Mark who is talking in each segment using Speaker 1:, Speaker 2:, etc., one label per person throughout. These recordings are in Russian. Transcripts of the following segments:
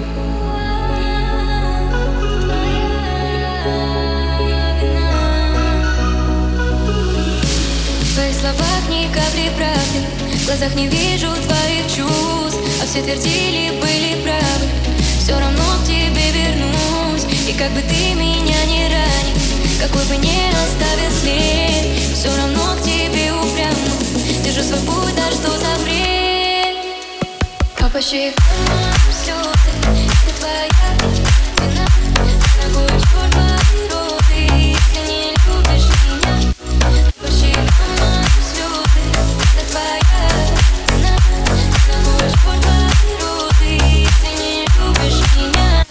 Speaker 1: В твоих словах ни капли правды, в глазах не вижу твоих чувств, а все твердили, были правы. Все равно к тебе вернусь, и как бы ты меня не ранил, какой бы ни оставил след, все равно к тебе упрямо держу свой путь, да что за бред. А по щекам слезы, это твоя вина, дорогой черт природы, если не любишь меня. По щекам слезы, это твоя вина, дорогой черт природы, если не любишь меня.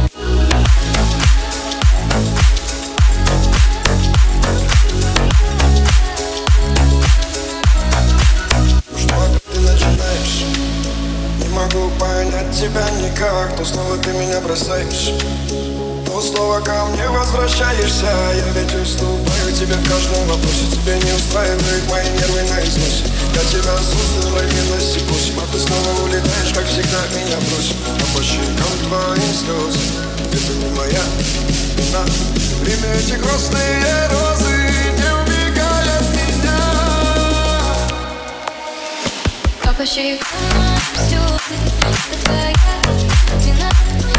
Speaker 2: Могу понять тебя никак, то снова ты меня бросаешь, то снова ко мне возвращаешься. Я ведь уступаю тебе в каждом вопросе, тебя не устраивают мои нервы на износе. Я тебя создал для милости просим, а ты снова улетаешь, как всегда меня бросишь. А по щекам твоим слезы, это не моя вина. Время эти грустные розы не убегай от меня.
Speaker 1: А по щекам слезы, это твоя вина.